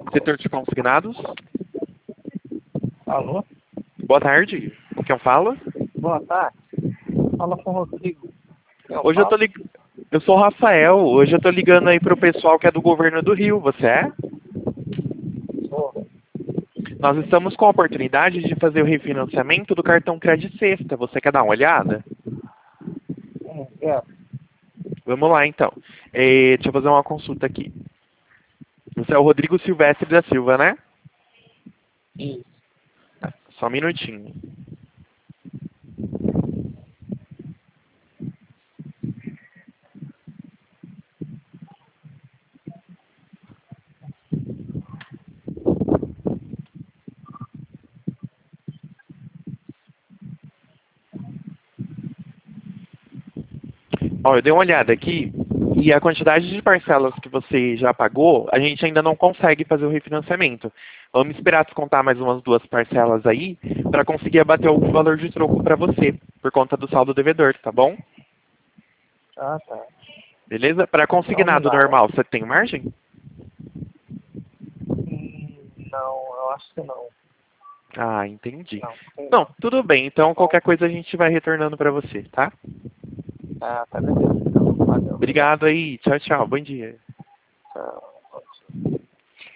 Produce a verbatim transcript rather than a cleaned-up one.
Setor de consignados. Alô? Boa tarde. Com quem eu falo? Boa tarde. Fala com o Rodrigo. Eu Hoje eu falo? tô lig... Eu sou o Rafael. Hoje eu tô ligando aí pro pessoal que é do governo do Rio. Você é? Sou. Nós estamos com a oportunidade de fazer o refinanciamento do cartão Crédito Sexta. Você quer dar uma olhada? Hum, é. Vamos lá, então. Eh, deixa eu fazer uma consulta aqui. Você é o Rodrigo Silvestre da Silva, né? Isso. Tá, só um minutinho. Ó, eu dei uma olhada aqui e a quantidade de parcelas que você já pagou, a gente ainda não consegue fazer o refinanciamento. Vamos esperar descontar mais umas duas parcelas aí para conseguir abater algum valor de troco para você, por conta do saldo devedor, tá bom? Ah, tá. Beleza? Para Vamos consignado lá, né? normal, você tem margem? Hum, não, eu acho que não. Ah, entendi. Não, tem Não, não. tudo bem. Então, Bom, qualquer coisa a gente vai retornando para você, tá? ah, tá beleza. Então, valeu, obrigado. Obrigado aí. Tchau, tchau. Bom dia.